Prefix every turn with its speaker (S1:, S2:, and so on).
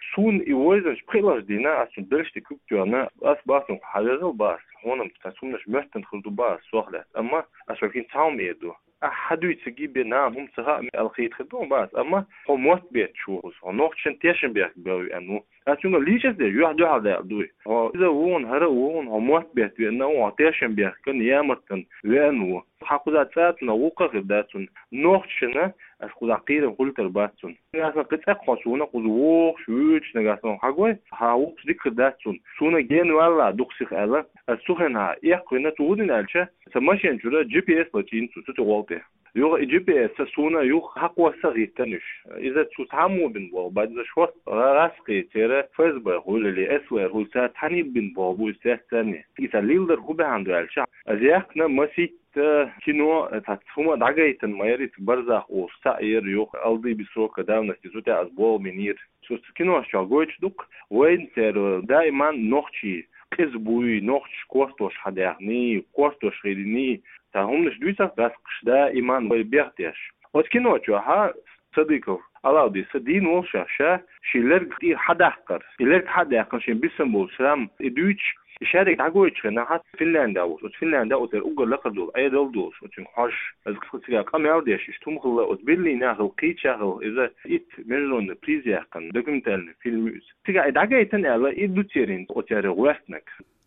S1: سون يوزنش بخيلاش دينا أصلا درشتي كوكتوانا أس باسن حاجة باس هونم تسونش مهتن خلدو باس سوخلات أما أشوفين تاوم يدو أحد يتجيب بنا هم سها الخيط خدون باس أما هم وقت بيت شوز ونوخشن تيشن بيك بيو أنو أشوفنا ليش ده يوحد هذا دوي إذا وون هذا وون هم وقت بيت بأنه تيشن بيك كن يامرتن لأنه حقوقات ساتنا وقف داتون نوخشنا أشخاص عقيرة قلت الباتون نحن قطع خاصونا قزوق شويش نجاسون حقوي هاوق ذيك داتون سونا جين ولا دكسخ ألا السخنها يحكينا تودين ألشة سماشين جرا جي بي إس لتين تتوالته يو جي بي إس سونا يو حقوة صغير تنش إذا تسامو بنبوا بعد شوط راسقي ترى فيسبوك هو اللي أسوأ هو ساتني بنبوا بو ساتني إذا ليلدر هو بعنده ألشة أزيحنا مسي كينو تاتفوما دعايتن مايري برزخ او ساير يوخ الدي بسروك داونا تزوتا ازبول منير سو كينو شاغويتش دوك وين تر دائما نوختشي كزبوي نوختش كوستوش حداغني كوستوش غيرني تاهم نش دويتا داسقش دائما بيختيش وكينو ها صديقه الاودي سدين وشاشا شيلر كتير حداقر شيلر حداقر شين بيسمبو سلام دويتش شارك عقويتش أنا حتى فنلندا وفنلندا وتر لقب دول أي دول وتشين حش القصة كم يعوديش يشتم خلا وتبلي ناخل قيت شغل إذا إت مليون بريزيا كان دوكيمنتال فيلم تيجا إدعاء تاني على إدو تيرين وتر وستنك